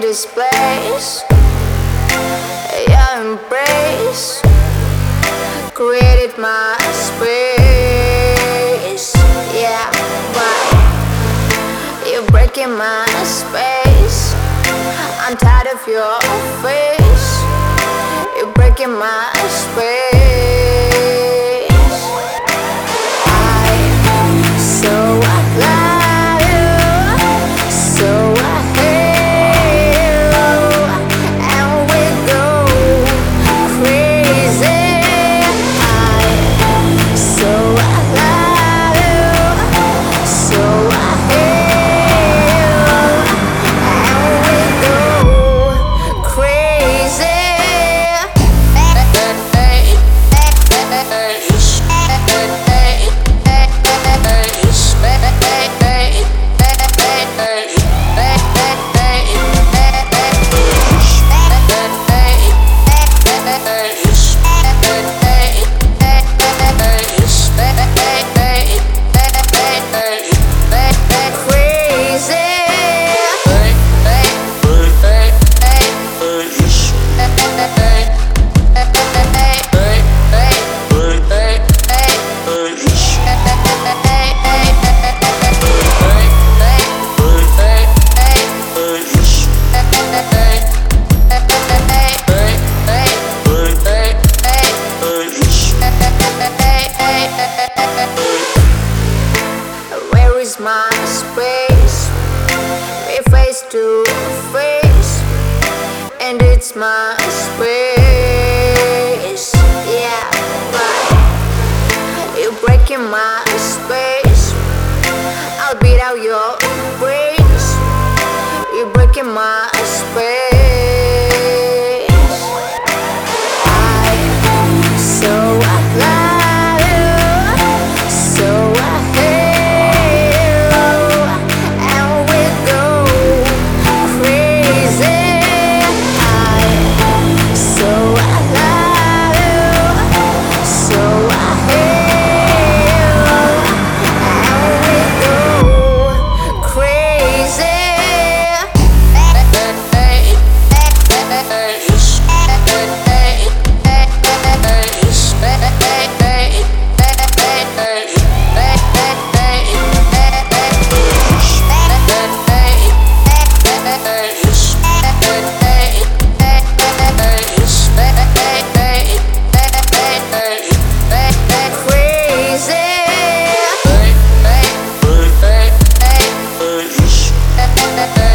this place. Your embrace created my space. Yeah, but you're breaking my space. I'm tired of your face. You're breaking my space. Where is my space? We face to face, and it's my space. Yeah, but you're breaking my space. I'll beat out your brains. You're breaking my space. I'm so alive. Hey.